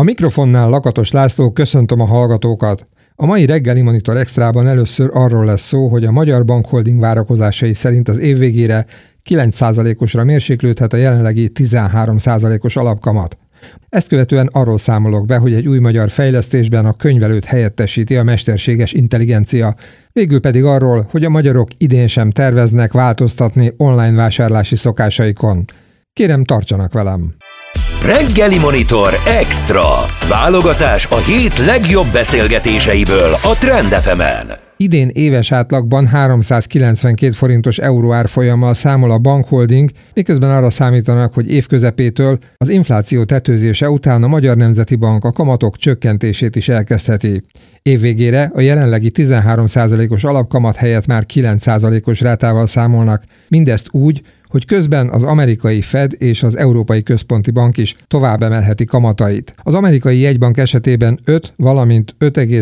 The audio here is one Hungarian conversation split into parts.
A mikrofonnál Lakatos László, köszöntöm a hallgatókat. A mai reggeli Monitor Extrában először arról lesz szó, hogy a Magyar Bankholding várakozásai szerint az év végére 9%-osra mérséklődhet a jelenlegi 13%-os alapkamat. Ezt követően arról számolok be, hogy egy új magyar fejlesztésben a könyvelőt helyettesíti a mesterséges intelligencia. Végül pedig arról, hogy a magyarok idén sem terveznek változtatni online vásárlási szokásaikon. Kérem, tartsanak velem! Reggeli Monitor Extra. Válogatás a hét legjobb beszélgetéseiből a Trend FM-en. Idén éves átlagban 392 forintos euró árfolyammal számol a Bankholding, miközben arra számítanak, hogy évközepétől az infláció tetőzése után a Magyar Nemzeti Bank a kamatok csökkentését is elkezdheti. Évvégére a jelenlegi 13%-os alapkamat helyett már 9%-os rátával számolnak, mindezt úgy, hogy közben az amerikai Fed és az Európai Központi Bank is tovább emelheti kamatait. Az amerikai jegybank esetében 5, valamint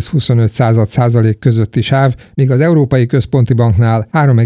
5,25% közötti sáv, míg az Európai Központi Banknál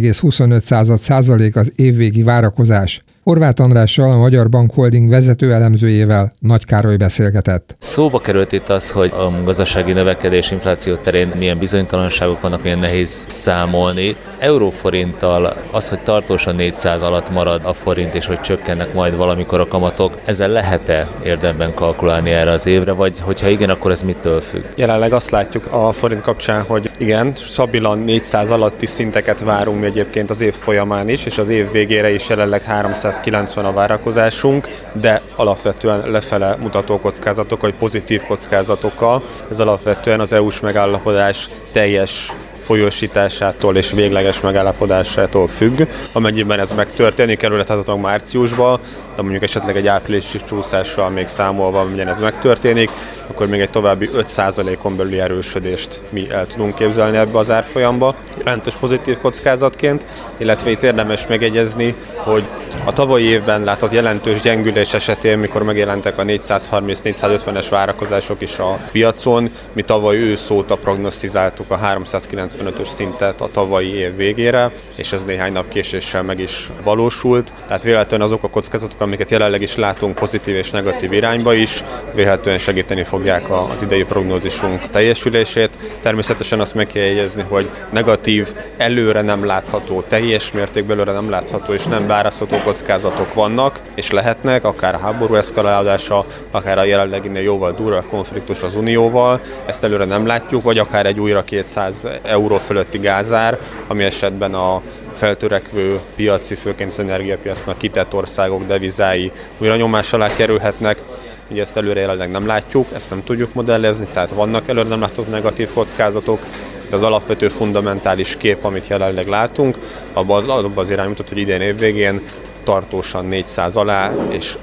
3,25% az évvégi várakozás. Horváth Andrással, a Magyar Bankholding vezető elemzőjével Nagy Károly beszélgetett. Szóba került itt az, hogy a gazdasági növekedés infláció terén milyen bizonytalanságok vannak, milyen nehéz számolni. Euróforinttal az, hogy tartósan 400 alatt marad a forint, és hogy csökkennek majd valamikor a kamatok, ezzel lehet-e érdemben kalkulálni erre az évre, vagy hogyha igen, akkor ez mitől függ? Jelenleg azt látjuk a forint kapcsán, hogy igen, stabilan 400 alatti szinteket várunk mi egyébként az év folyamán is, és az év végére is jelenleg 390 a várakozásunk, de alapvetően lefele mutató kockázatok, vagy pozitív kockázatokkal. Ez alapvetően az EU-s megállapodás teljes folyósításától és végleges megállapodásától függ. Amennyiben ez megtörténik, kerülhetett márciusban, de mondjuk esetleg egy áprilisi csúszással még számolva, amennyiben ez megtörténik, akkor még egy további 5%-on belüli erősödést mi el tudunk képzelni ebbe az árfolyamba. Jelentős pozitív kockázatként, illetve itt érdemes megegyezni, hogy a tavalyi évben látott jelentős gyengülés esetén, mikor megjelentek a 430-450-es várakozások is a piacon, mi tavaly ősz óta prognosztizáltuk a 395-ös szintet a tavalyi év végére, és ez néhány nap késéssel meg is valósult. Tehát véletlenül azok a kockázatok, amiket jelenleg is látunk pozitív és negatív irányba is, véletlenül segíteni fogják az idei prognózisunk teljesülését. Természetesen azt meg kell jegyezni, hogy negatív, előre nem látható, teljes mértékben előre nem látható és nem választható kockázatok vannak, és lehetnek, akár a háború eszkalálódása, akár a jelenleginél jóval durvább konfliktus az Unióval, ezt előre nem látjuk, vagy akár egy újra 200 euró fölötti gázár, ami esetben a feltörekvő piaci, főként az energiapiacnak kitett országok devizái újra nyomás alá kerülhetnek. Ugye ezt előre jelenleg nem látjuk, ezt nem tudjuk modellezni, tehát vannak előre nem látott negatív kockázatok, de az alapvető fundamentális kép, amit jelenleg látunk, abban az irány mutat, hogy idén évvégén tartósan 400 alá, és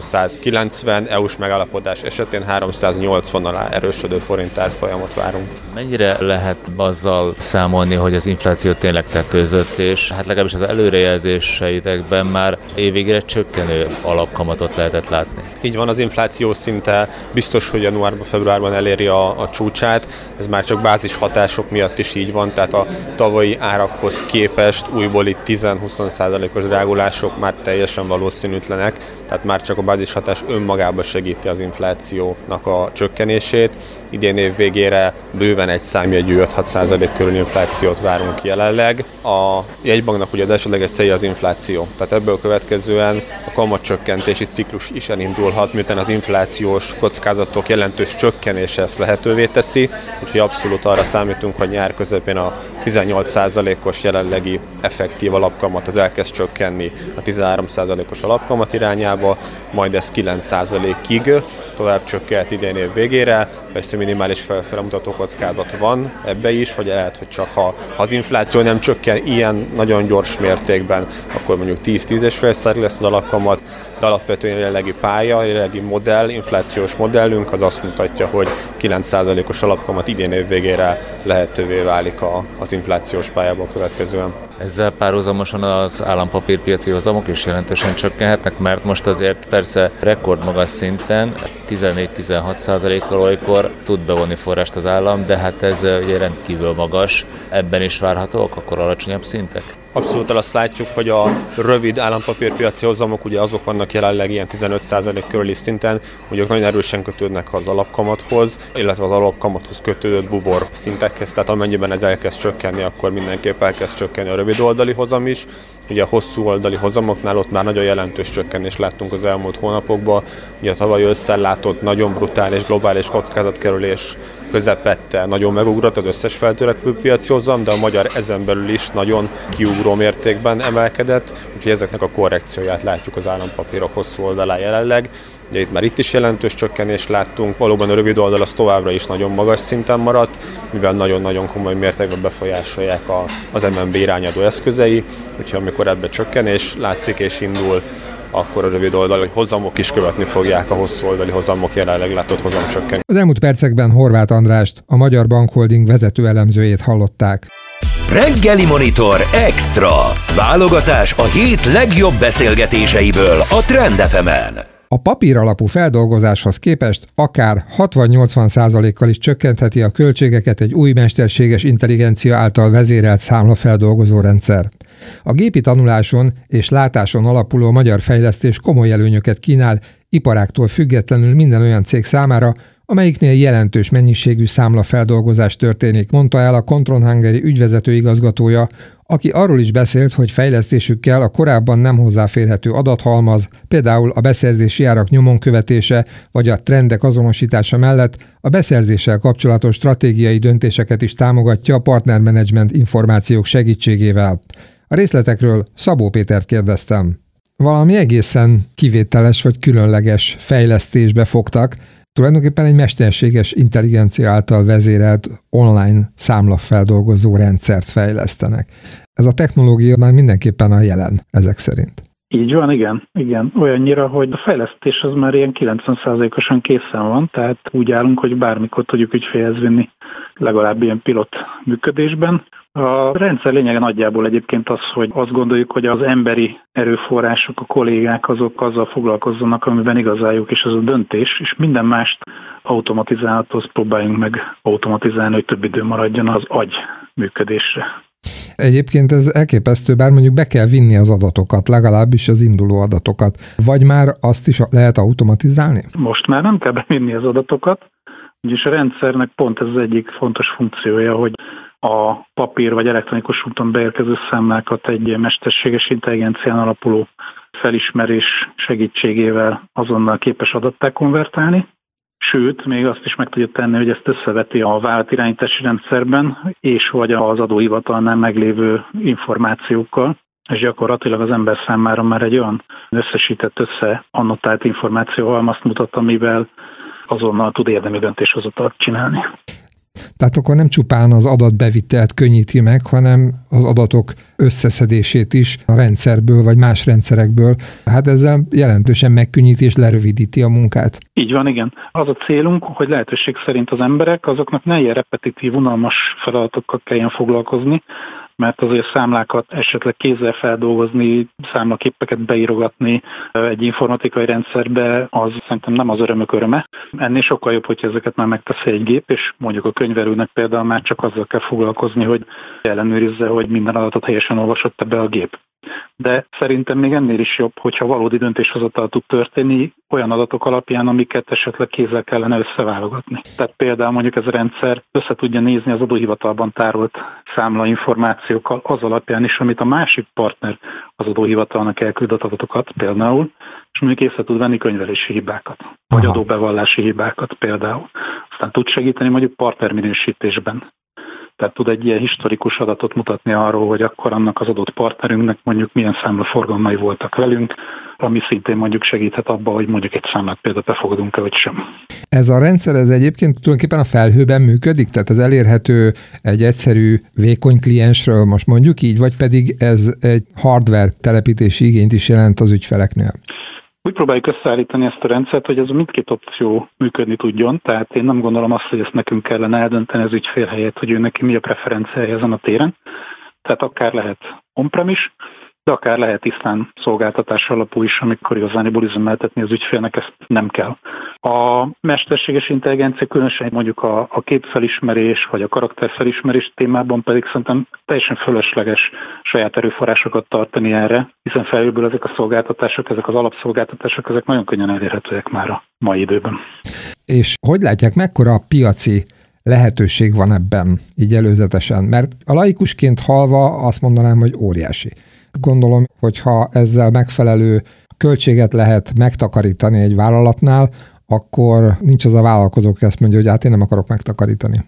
390 EU-s megállapodás esetén 380 alá erősödő forint árfolyamot várunk. Mennyire lehet azzal számolni, hogy az infláció tényleg tetőzött, és hát legalábbis az előrejelzéseitekben már évvégére csökkenő alapkamatot lehetett látni? Így van, az infláció szinte biztos, hogy januárban, februárban eléri a csúcsát, ez már csak bázis hatások miatt is így van, tehát a tavalyi árakhoz képest újból itt 10-20%-os drágulások már teljesen valószínűtlenek, tehát már csak a bázis hatás önmagában segíti az inflációnak a csökkenését. Idén év végére bőven egy számjegyű 5-6% körül inflációt várunk jelenleg. A jegybanknak ugye az esetleges célja az infláció, tehát ebből következően a kamatcsökkentési ciklus is elindulhat, miután az inflációs kockázatok jelentős csökkenése ezt lehetővé teszi, úgyhogy abszolút arra számítunk, hogy nyár közepén a 18%-os jelenlegi effektív alapkamat az elkezd csökkenni a 13%-os alapkamat irányába, majd ez 9%-ig tovább csökkent idén év végére. Persze minimális felfele mutató kockázat van ebbe is, hogy lehet, hogy csak ha az infláció nem csökken ilyen nagyon gyors mértékben, akkor mondjuk 10-10,5% lesz az alapkamat, de alapvetően jelenlegi pálya, jelenlegi modell, inflációs modellünk az azt mutatja, hogy 9%-os alapkamat idén év végére lehetővé válik az inflációs pályából következően. Ezzel párhuzamosan az állampapírpiaci hozamok is jelentősen csökkenhetnek, mert most azért persze rekordmagas szinten 14-16%-kal olykor tud bevonni forrást az állam, de hát ez ugye rendkívül magas. Ebben is várhatóak akkor alacsonyabb szintek? Abszolút azt látjuk, hogy a rövid állampapírpiaci hozamok ugye azok vannak jelenleg ilyen 15% körüli szinten, hogy ők nagyon erősen kötődnek az alapkamathoz, illetve az alapkamathoz kötődött bubor szintekhez, tehát amennyiben ez elkezd csökkenni, akkor mindenképp elkezd csökkenni a rövid oldali hozam is. Ugye a hosszú oldali hozamoknál ott már nagyon jelentős csökkenést láttunk az elmúlt hónapokban. Ugye a tavaly ősszel látott nagyon brutális globális kockázatkerülés közepette nagyon megugrott az összes feltörekvő piaci hozam, de a magyar ezen belül is nagyon kiugró mértékben emelkedett, úgyhogy ezeknek a korrekcióját látjuk az állampapírok hosszú oldalán jelenleg. Ugye itt is jelentős csökkenést láttunk, valóban a rövid oldal az továbbra is nagyon magas szinten maradt, mivel nagyon-nagyon komoly mértékben befolyásolják az MNB irányadó eszközei, úgyhogy amikor ebbe csökkenés látszik és indul, akkor a rövid oldali hozamok is követni fogják a hosszú oldali hozamok jelenleg látott hozamcsökkenést. Az elmúlt percekben Horváth Andrást, a Magyar Bankholding vezető elemzőjét hallották. Reggeli Monitor Extra. Válogatás a hét legjobb beszélgetéseiből a Trend FM-en. A papír alapú feldolgozáshoz képest akár 60-80%-kal is csökkentheti a költségeket egy új mesterséges intelligencia által vezérelt számlafeldolgozó rendszer. A gépi tanuláson és látáson alapuló magyar fejlesztés komoly előnyöket kínál iparáktól függetlenül minden olyan cég számára, amelyiknél jelentős mennyiségű számlafeldolgozás történik, mondta el a Kontron Hungary ügyvezető igazgatója, aki arról is beszélt, hogy fejlesztésükkel a korábban nem hozzáférhető adathalmaz, például a beszerzési árak nyomon követése vagy a trendek azonosítása mellett a beszerzéssel kapcsolatos stratégiai döntéseket is támogatja a partnermenedzsment információk segítségével. A részletekről Szabó Pétert kérdeztem. Valami egészen kivételes vagy különleges fejlesztésbe fogtak, tulajdonképpen egy mesterséges intelligencia által vezérelt online számlafeldolgozó rendszert fejlesztenek. Ez a technológia már mindenképpen a jelen, ezek szerint. Így van, igen. Olyannyira, hogy a fejlesztés az már ilyen 90%-osan készen van, tehát úgy állunk, hogy bármikor tudjuk ügyfélhez vinni, legalább ilyen pilot működésben. A rendszer lényege nagyjából egyébként az, hogy azt gondoljuk, hogy az emberi erőforrások, a kollégák azok azzal foglalkozzanak, amiben igazán jók, és ez a döntés, és minden mást automatizálható, azt próbáljunk meg automatizálni, hogy több idő maradjon az agy működésre. Egyébként ez elképesztő, bár mondjuk be kell vinni az adatokat, legalábbis az induló adatokat. Vagy már azt is lehet automatizálni? Most már nem kell bevinni az adatokat, ugyanis a rendszernek pont ez az egyik fontos funkciója, hogy a papír vagy elektronikus úton beérkező számlákat egy mesterséges intelligencián alapuló felismerés segítségével azonnal képes adattá konvertálni. Sőt, még azt is meg tudja tenni, hogy ezt összeveti a vállalatirányítási rendszerben, és vagy az adóhivatalnál meglévő információkkal, és gyakorlatilag az ember számára már egy olyan összesített, összeannotált információhalmazt mutat, amivel azonnal tud érdemi döntéshozatalt csinálni. Tehát akkor nem csupán az adatbevitelt könnyíti meg, hanem az adatok összeszedését is a rendszerből vagy más rendszerekből. Hát ezzel jelentősen megkönnyíti és lerövidíti a munkát. Így van, igen. Az a célunk, hogy lehetőség szerint az emberek azoknak ne ilyen repetitív, unalmas feladatokkal kelljen foglalkozni, mert azért számlákat esetleg kézzel feldolgozni, számlaképeket beírogatni egy informatikai rendszerbe, az szerintem nem az örömök öröme. Ennél sokkal jobb, hogyha ezeket már megteszi egy gép, és mondjuk a könyvelőnek például már csak azzal kell foglalkozni, hogy ellenőrizze, hogy minden adatot helyesen olvasott be a gép. De szerintem még ennél is jobb, hogyha valódi döntéshozatal tud történni olyan adatok alapján, amiket esetleg kézzel kellene összeválogatni. Tehát például mondjuk ez a rendszer össze tudja nézni az adóhivatalban tárolt számlainformációkkal az alapján is, amit a másik partner az adóhivatalnak elküldött adatokat például, és mondjuk észre tud venni könyvelési hibákat, vagy adóbevallási hibákat például. Aztán tud segíteni mondjuk partnerminősítésben. Tehát tud egy ilyen historikus adatot mutatni arról, hogy akkor annak az adott partnerünknek mondjuk milyen számlaforgalmai voltak velünk, ami szintén mondjuk segíthet abban, hogy mondjuk egy számlát például befogadunk-e, vagy sem. Ez a rendszer, ez egyébként tulajdonképpen a felhőben működik? Tehát ez elérhető egy egyszerű vékony kliensről, most mondjuk így, vagy pedig ez egy hardware telepítési igényt is jelent az ügyfeleknél? Úgy próbáljuk összeállítani ezt a rendszert, hogy ez mindkét opció működni tudjon, tehát én nem gondolom azt, hogy ezt nekünk kellene eldönteni az ügyfél helyett, hogy ő neki mi a preferenciája ezen a téren. Tehát akár lehet on-prem is, de akár lehet tisztán szolgáltatás alapú is, amikor igazániból üzemeltetni az ügyfélnek, ezt nem kell. A mesterséges intelligencia, különösen mondjuk a képfelismerés vagy a karakterfelismerés témában pedig szerintem teljesen fölösleges saját erőforrásokat tartani erre, hiszen felülbelül ezek a szolgáltatások, ezek az alapszolgáltatások, ezek nagyon könnyen elérhetőek már a mai időben. És hogy látják, mekkora a piaci lehetőség van ebben, így előzetesen? Mert a laikusként hallva azt mondanám, hogy óriási. Gondolom, hogyha ezzel megfelelő költséget lehet megtakarítani egy vállalatnál, akkor nincs az a vállalkozó, aki azt mondja, hogy hát én nem akarok megtakarítani.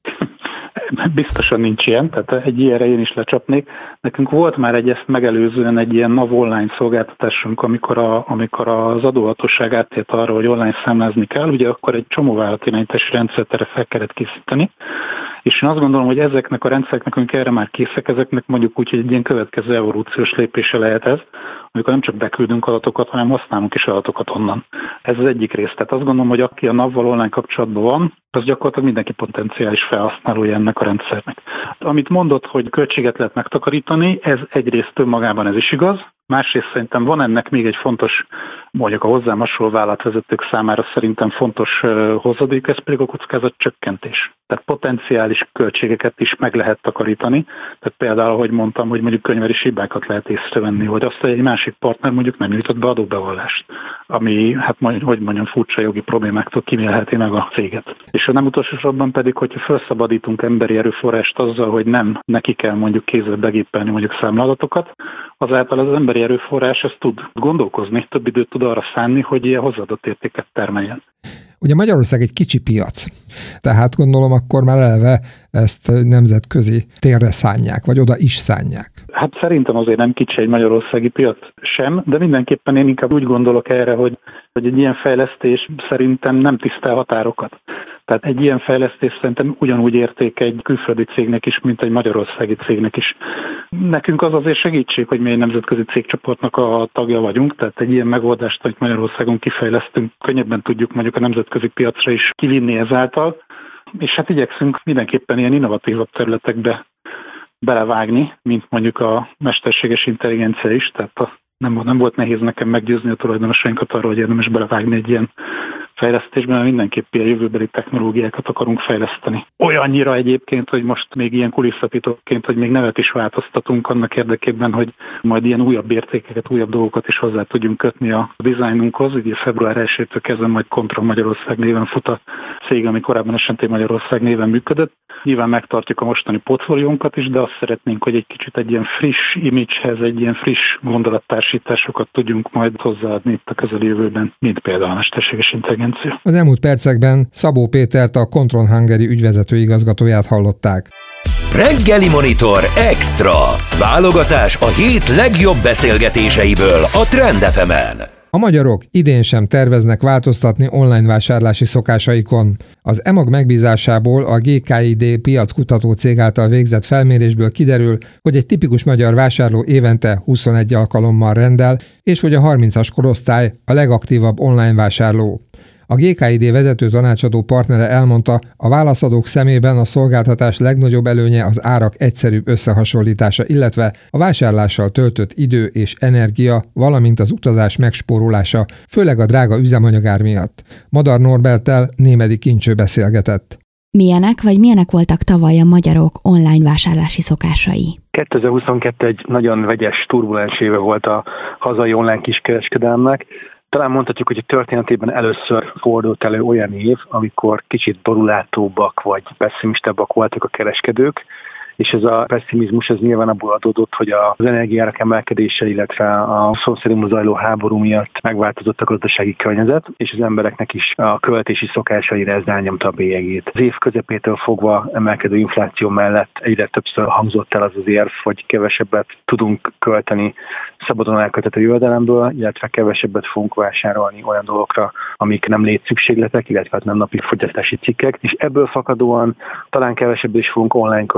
Biztosan nincs ilyen, tehát egy ilyenre én is lecsapnék. Nekünk volt már ezt megelőzően egy ilyen NAV online szolgáltatásunk, amikor az adóhatóság áttért arra, hogy online számlázni kell, ugye akkor egy csomó vállalatirányítási rendszert erre fel kellett készíteni, és én azt gondolom, hogy ezeknek a rendszereknek, amik erre már készek, ezeknek mondjuk úgy, hogy egy ilyen következő evolúciós lépése lehet ez, amikor nem csak beküldünk adatokat, hanem használunk is adatokat onnan. Ez az egyik rész. Tehát azt gondolom, hogy aki a NAV-val online kapcsolatban van, az gyakorlatilag mindenki potenciális felhasználója ennek a rendszernek. Amit mondott, hogy költséget lehet megtakarítani, ez egyrészt önmagában ez is igaz, másrészt szerintem van ennek még egy fontos, mondjuk a hozzám hasonló vállalatvezetők számára szerintem fontos hozadék, ez pedig a kockázatcsökkentés. Tehát potenciális költségeket is meg lehet takarítani. Tehát például, ahogy mondtam, hogy mondjuk könyvelési hibákat lehet észrevenni, vagy azt, hogy egy másik partner mondjuk nem nyújtott be adóbevallást, ami, hát hogy mondjam, furcsa jogi problémáktól kimélheti meg a céget. És nem utolsó sorban pedig, hogyha felszabadítunk emberi erőforrást azzal, hogy nem neki kell mondjuk kézzel begépelni mondjuk számlálatokat, azáltal az emberi erőforrás ezt tud gondolkozni, több időt tud arra szánni, hogy ilyen hozzáadott értéket termeljen. Ugye Magyarország egy kicsi piac, tehát gondolom akkor már eleve ezt nemzetközi térre szánják, vagy oda is szánják. Hát szerintem azért nem kicsi egy magyarországi piac sem, de mindenképpen én inkább úgy gondolok erre, hogy egy ilyen fejlesztés szerintem nem tisztel határokat. Tehát egy ilyen fejlesztés szerintem ugyanúgy érték egy külföldi cégnek is, mint egy magyarországi cégnek is. Nekünk az azért segítség, hogy mi egy nemzetközi cégcsoportnak a tagja vagyunk, tehát egy ilyen megoldást, amit Magyarországon kifejlesztünk, könnyebben tudjuk mondjuk a nemzetközi piacra is kivinni ezáltal, és hát igyekszünk mindenképpen ilyen innovatívabb területekbe belevágni, mint mondjuk a mesterséges intelligencia is, tehát nem volt nehéz nekem meggyőzni a tulajdonosainkat arról, hogy érdemes belevágni egy ilyen fejlesztésben, mert mindenképp ilyen jövőbeli technológiákat akarunk fejleszteni. Olyannyira egyébként, hogy most még ilyen kulisszatitokként, hogy még nevet is változtatunk annak érdekében, hogy majd ilyen újabb értékeket, újabb dolgokat is hozzá tudjunk kötni a dizájnunkhoz. Ugye február 1-től kezdve majd Control Magyarország néven fut a cég, ami korábban SNT Magyarország néven működött. Nyilván megtartjuk a mostani portfóliónkat is, de azt szeretnénk, hogy egy kicsit egy ilyen friss image-hez, egy ilyen friss gondolattársításokat tudjunk majd hozzáadni itt a közeli jövőben, mint például a mesterséges intelligencia. Az elmúlt percekben Szabó Pétert, a Control Hungary ügyvezető igazgatóját hallották. Reggeli Monitor Extra. Válogatás a hét legjobb beszélgetéseiből a Trend FM-en. A magyarok idén sem terveznek változtatni online vásárlási szokásaikon. Az EMAG megbízásából a GKID piackutató cég által végzett felmérésből kiderül, hogy egy tipikus magyar vásárló évente 21 alkalommal rendel, és hogy a 30-as korosztály a legaktívabb online vásárló. A GKID vezető tanácsadó partnere elmondta, a válaszadók szemében a szolgáltatás legnagyobb előnye az árak egyszerűbb összehasonlítása, illetve a vásárlással töltött idő és energia, valamint az utazás megspórolása, főleg a drága üzemanyagár miatt. Madar Norberttel Némedi Kincső beszélgetett. Milyenek voltak tavaly a magyarok online vásárlási szokásai? 2022 egy nagyon vegyes, turbulens éve volt a hazai online kiskereskedelmnek. Talán mondhatjuk, hogy a történetében először fordult elő olyan év, amikor kicsit borulátóbbak vagy pesszimistábbak voltak a kereskedők, és ez a pessimizmus ez nyilván abból adódott, hogy az energiárak emelkedése, illetve a szomszédunkban zajló háború miatt megváltozott a gazdasági környezet, és az embereknek is a költési szokásaira ez rányomta a bélyegét. Az év közepétől fogva emelkedő infláció mellett egyre többször hangzott el az az érv, hogy kevesebbet tudunk költeni szabadon elkölthető jövedelemből, illetve kevesebbet fogunk vásárolni olyan dolgokra, amik nem létszükségletek, illetve nem napi fogyasztási cikkek, és ebből fakadóan talán kevesebbet is fogunk online költeni, online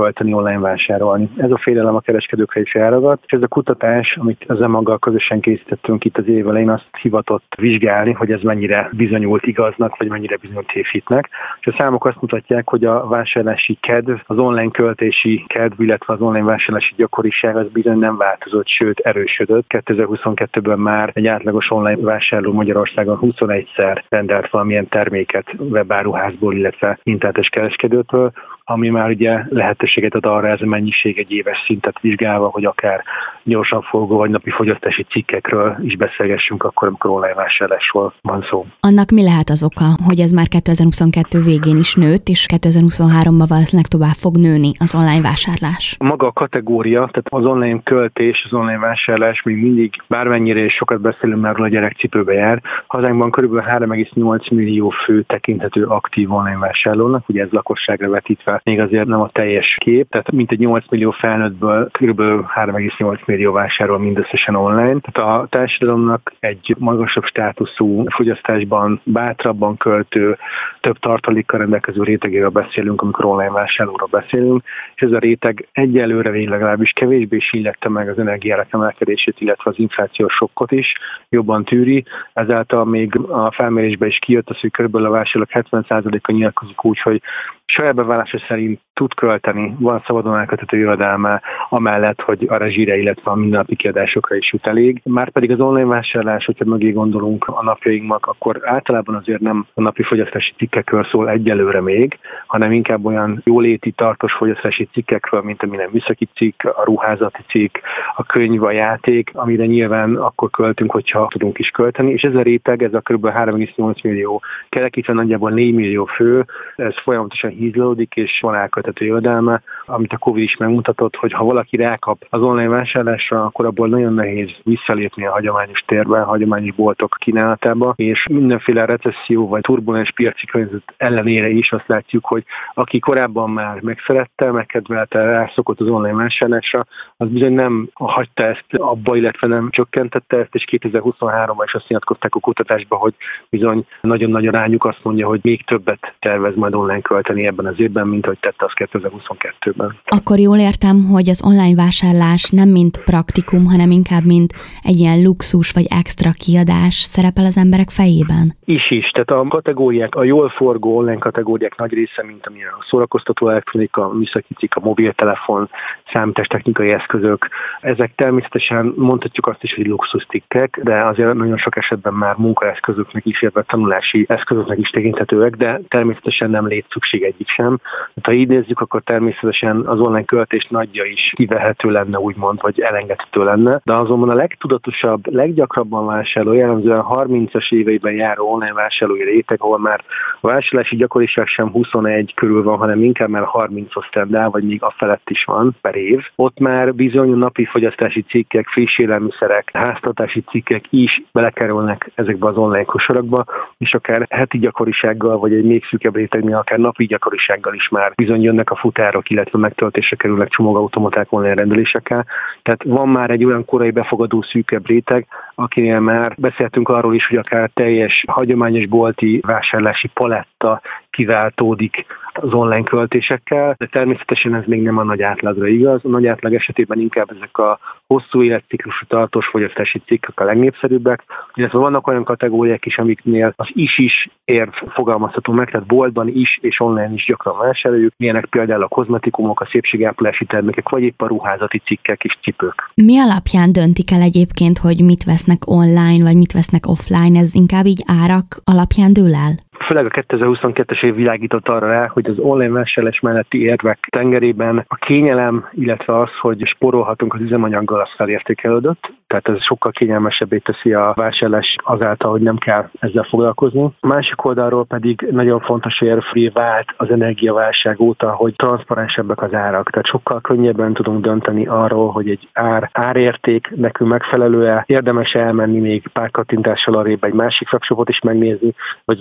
online vásárolni. Ez a félelem a kereskedőkre is elragadt, és ez a kutatás, amit az EMAG-gal közösen készítettünk itt az év elején, azt hivatott vizsgálni, hogy ez mennyire bizonyult igaznak, vagy mennyire bizonyult tévhitnek. És a számok azt mutatják, hogy a vásárlási kedv, az online költési kedv, illetve az online vásárlási gyakoriság az bizony nem változott, sőt erősödött. 2022-ben már egy átlagos online vásárló Magyarországon 21-szer rendelt valamilyen terméket webáruházból, illetve internetes kereskedőtől, ami már ugye lehetőséget ad arra, ez a mennyiség egy éves szintet vizsgálva, hogy akár gyorsan forgó vagy napi fogyasztási cikkekről is beszélgessünk akkor, amikor online vásárlásról van szó. Annak mi lehet az oka, hogy ez már 2022 végén is nőtt, és 2023-ban valószínűleg tovább fog nőni az online vásárlás? Maga a kategória, tehát az online költés, az online vásárlás még mindig, bármennyire is sokat beszélünk már, a gyerekcipőbe jár. Hazánkban kb. 3,8 millió fő tekinthető aktív online vásárlónak, ugye ez lakosságra vetítve még azért nem a teljes kép, tehát mintegy 8 millió felnőttből kb. 3,8 millió vásárol mindösszesen online. Tehát a társadalomnak egy magasabb státuszú, fogyasztásban bátrabban költő, több tartalékkal rendelkező rétegéről beszélünk, amikor online vásárlóról beszélünk, és ez a réteg egyelőre még legalábbis kevésbé sínlette meg az energiárak emelkedését, illetve az inflációs sokkot is, jobban tűri. Ezáltal még a felmérésben is kijött az, hogy körülbelül a vásárlók 70%-a nyilatkozik úgy, hogy saját bevallása szerint tud költeni, van szabadon elkölthető jövedelme, amellett, hogy a rezsire, illetve a mindennapi kiadásokra is jut elég. Márpedig az online vásárlás, hogyha mögé gondolunk a napjainknak, akkor általában azért nem a napi fogyasztási cikkekről szól egyelőre még, hanem inkább olyan jóléti, tartós fogyasztási cikkekről, mint amilyen műszaki cikk, a ruházati cikk, a könyv, a játék, amire nyilván akkor költünk, hogyha tudunk is költeni, és ez a réteg, ez a kb. 3,8 millió, kerekítve nagyjából 4 millió fő, ez folyamatosan hízlódik, és van elkölthető jövedelme, amit a Covid is megmutatott, hogy ha valaki rákap az online vásárlásra, akkor abból nagyon nehéz visszalépni a hagyományos térben, a hagyományos boltok kínálatába, és mindenféle recesszió vagy turbulens piaci környezet ellenére is azt látjuk, hogy aki korábban már megszerette, megkedvelte, rászokott az online vásárlásra, az bizony nem hagyta ezt abba, illetve nem csökkentette ezt, és 2023-ban is azt nyilatkozták a kutatásba, hogy bizony nagyon nagy arányuk azt mondja, hogy még többet tervez majd online költeni ebben az évben, mint hogy tette az 2022-ben. Akkor jól értem, hogy az online vásárlás nem mint praktikum, hanem inkább mint egy ilyen luxus vagy extra kiadás szerepel az emberek fejében? Is. Tehát a kategóriák, a jól forgó online kategóriák nagy része, mint amilyen a szórakoztató elektronika, a műszaki cikk, a mobiltelefon, számítástechnikai eszközök, ezek természetesen mondhatjuk azt is, hogy luxusztikkek, de azért nagyon sok esetben már munkaeszközöknek is, illetve tanulási eszközöknek is tekinthetőek, de természetesen nem létszükség egyik sem. Ha így nézzük, akkor természetesen az online költés nagyja is kivehető lenne, úgymond, vagy elengedhető lenne, de azonban a legtudatosabb, leggyakrabban vásárló, jellemzően 30-as éveiben járó online vásárlói réteg, ahol már a vásárlási gyakoriság sem 21 körül van, hanem inkább már 30-os trendel, vagy még a felett is van per év. Ott már bizony napi fogyasztási cikkek, friss élelmiszerek, háztartási cikkek is belekerülnek ezekbe az online kosarakba, és akár heti gyakorisággal, vagy egy még szűkebb rétegnél, akár napi gyakorisággal is már bizony jönnek a futárok, illetve megtöltésre kerülnek csomagautomaták online rendelésekkel. Tehát van már egy olyan korai befogadó szűkebb réteg, akinél már beszéltünk arról is, hogy akár teljes hagyományos bolti vásárlási paletta kiváltódik az online költésekkel, de természetesen ez még nem a nagy átlagra igaz. A nagy átlag esetében inkább ezek a hosszú életciklusú tartós fogyasztási cikkek a legnépszerűbbek, illetve vannak olyan kategóriák is, amiknél az is érv fogalmazható meg, tehát boltban is és online is gyakran vásároljuk, milyenek például a kozmetikumok, a szépségápolási termékek, vagy épp a ruházati cikkek és cipők. Mi alapján döntik el egyébként, hogy mit vesznek online, vagy mit vesznek offline? Ez inkább így árak alapján dől el? Főleg a 2022-es év világított arra rá, hogy az online vásárlás melletti érvek tengerében a kényelem, illetve az, hogy spórolhatunk az üzemanyaggal, az felértékelődött. Tehát ez sokkal kényelmesebbé teszi a vásárlás azáltal, hogy nem kell ezzel foglalkozni. A másik oldalról pedig nagyon fontos érvvé vált az energiaválság óta, hogy transzparensebbek az árak. Tehát sokkal könnyebben tudunk dönteni arról, hogy egy árérték nekünk megfelelő-e, érdemes elmenni még pár kattintással arrébb egy másik webshopot is megnézni, vagy az ajánlat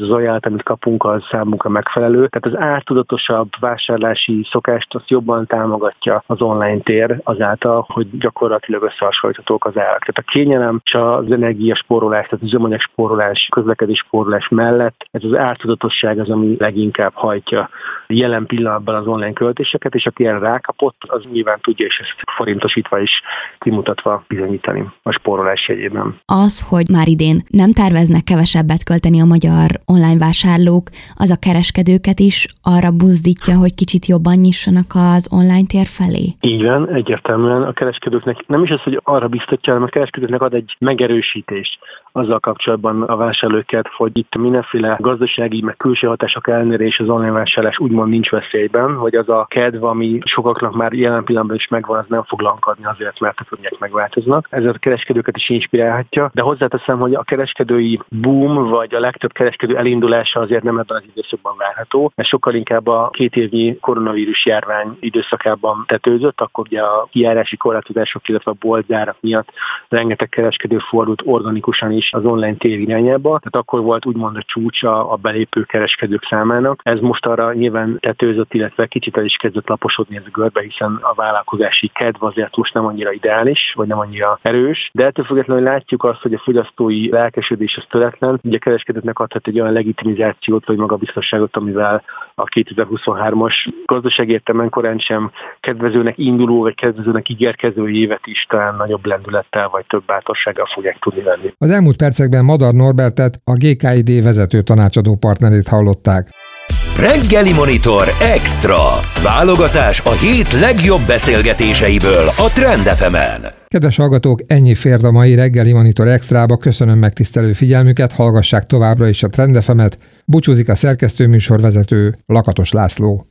amit kapunk, az számunkra megfelelő. Tehát az ártudatosabb vásárlási szokást azt jobban támogatja az online tér azáltal, hogy gyakorlatilag összehasonlíthatók az árak. Tehát a kényelem és az energiaspórolás, tehát az üzemanyagspórolás, közlekedésspórolás mellett ez az ártudatosság az, ami leginkább hajtja jelen pillanatban az online költéseket, és aki erre rákapott, az nyilván tudja, és ezt forintosítva is kimutatva bizonyítani a spórolás jegyében. Az, hogy már idén nem terveznek kevesebbet költeni a magyar online vásárlók, az a kereskedőket is arra buzdítja, hogy kicsit jobban nyissanak az online tér felé? Így van, egyértelműen a kereskedőknek nem is az, hogy arra biztatja, hanem a kereskedőknek ad egy megerősítést azzal kapcsolatban a vásárlóket, hogy itt mindenféle gazdasági, meg külső hatások ellenére és az online vásárlás úgymond nincs veszélyben, hogy az a kedv, ami sokaknak már jelen pillanatban is megvan, az nem fog lankadni azért, mert a környezet megváltoznak. Ez a kereskedőket is inspirálhatja, de hozzáteszem, hogy a kereskedői boom, vagy a legtöbb kereskedő elindulása azért nem ebben az időszakban várható, mert sokkal inkább a 2 évnyi koronavírus járvány időszakában tetőzött, akkor ugye a kijárási korlátozások, illetve a boltzárak miatt rengeteg kereskedő fordult organikusan is az online tér irányába, tehát akkor volt úgymond a csúcsa a belépő kereskedők számának. Ez most arra nyilván tetőzött, illetve kicsit el is kezdett laposodni ez a görbe, hiszen a vállalkozási kedv azért most nem annyira ideális, vagy nem annyira erős, de ettől függetlenül látjuk azt, hogy a fogyasztói lelkesedés az töretlen, ugye a kereskedőknek adhat egy olyan legitimizációt vagy magabiztosságot, amivel a 2023-as gazdasági értelemben korán sem kedvezőnek induló vagy kedvezőnek ígérkező évet is talán nagyobb lendülettel vagy több bátorsággal fogják tudni venni. Az elmúlt percekben Madar Norbertet, a GKID vezető tanácsadó partnerét hallották. Reggeli Monitor Extra. Válogatás a hét legjobb beszélgetéseiből a Trend FM-en. Kedves hallgatók, ennyi fért a mai Reggeli Monitor Extrába. Köszönöm megtisztelő figyelmüket, hallgassák továbbra is a Trend FM-et. Búcsúzik a szerkesztő műsorvezető Lakatos László.